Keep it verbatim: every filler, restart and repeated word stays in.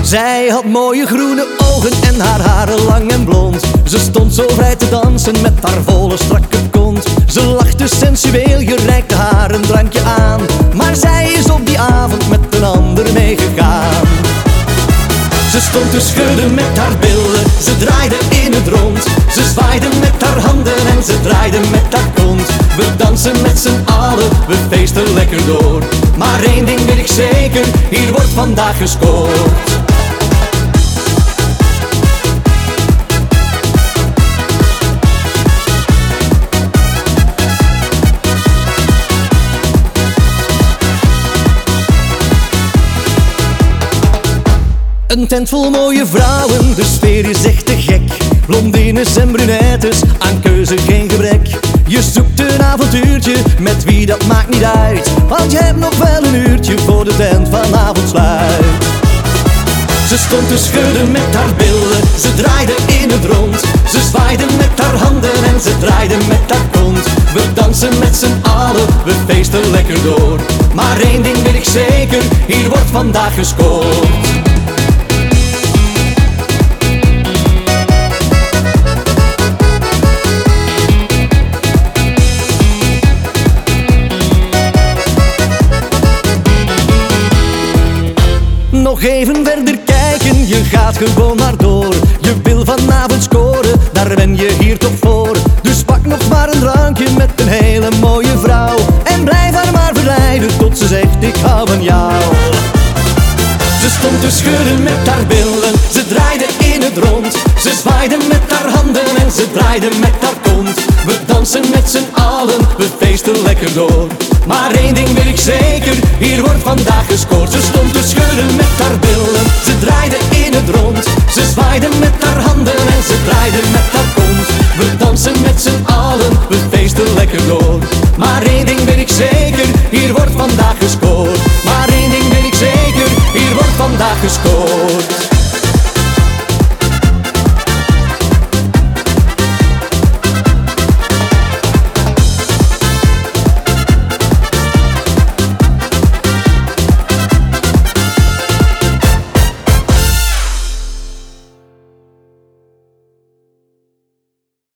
Zij had mooie groene ogen en haar haren lang en blond. Ze stond zo vrij te dansen met haar volle strakke kont. Ze lachte sensueel, je reikte haar een drankje aan. Maar zij is op die avond met een ander meegegaan. Ze stond te schudden met haar billen, ze draaide in het rond. Ze zwaaide met haar handen en ze draaide met haar kont. We dansen met z'n allen, we feesten lekker door. Maar één ding weet ik zeker, hier wordt vandaag gescoord. Een tent vol mooie vrouwen, de sfeer is echt te gek. Blondines en brunettes, aan keuze geen gebrek. Je zoekt een avontuurtje, met wie dat maakt niet uit. Want je hebt nog wel een uurtje voor de tent vanavond sluit. Ze stond te schudden met haar billen, ze draaide in het rond. Ze zwaaide met haar handen en ze draaide met haar kont. We dansen met z'n allen, we feesten lekker door. Maar één ding weet ik zeker, hier wordt vandaag gescoord. Nog even verder kijken, je gaat gewoon maar door. Je wil vanavond scoren, daar ben je hier toch voor. Dus pak nog maar een drankje met een hele mooie vrouw. En blijf haar maar verleiden tot ze zegt ik hou van jou. Ze stond te schudden met haar billen, ze draaide in het rond. Ze zwaaide met haar handen en ze draaide met haar kont. We dansen met z'n allen, we feesten lekker door. Maar één ding weet ik zeker, hier wordt vandaag gescoord. Ze stond te schudden met haar billen, ze draaide in het rond. Ze zwaaide met haar handen en ze draaide met haar kont. We dansen met z'n allen, we feesten lekker door. Maar